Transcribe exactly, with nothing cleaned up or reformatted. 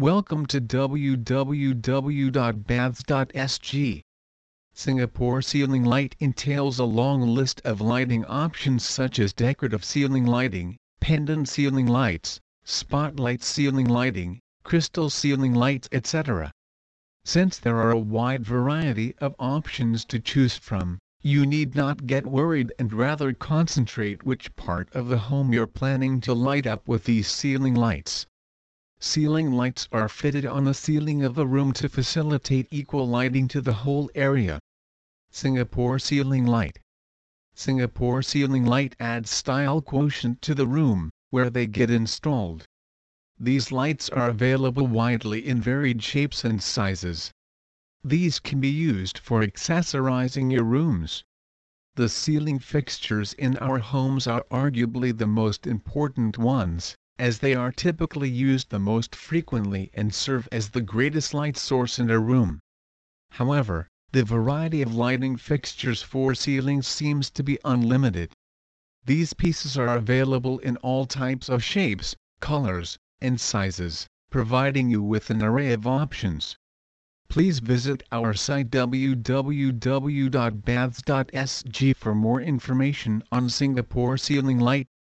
Welcome to w w w dot baths dot s g. Singapore ceiling light entails a long list of lighting options such as decorative ceiling lighting, pendant ceiling lights, spotlight ceiling lighting, crystal ceiling lights, et cetera. Since there are a wide variety of options to choose from, you need not get worried and rather concentrate which part of the home you're planning to light up with these ceiling lights. Ceiling lights are fitted on the ceiling of a room to facilitate equal lighting to the whole area. Singapore ceiling light. Singapore ceiling light adds style quotient to the room where they get installed. These lights are available widely in varied shapes and sizes. These can be used for accessorizing your rooms. The ceiling fixtures in our homes are arguably the most important ones, as they are typically used the most frequently and serve as the greatest light source in a room. However, the variety of lighting fixtures for ceilings seems to be unlimited. These pieces are available in all types of shapes, colors, and sizes, providing you with an array of options. Please visit our site w w w dot baths dot s g for more information on Singapore ceiling light.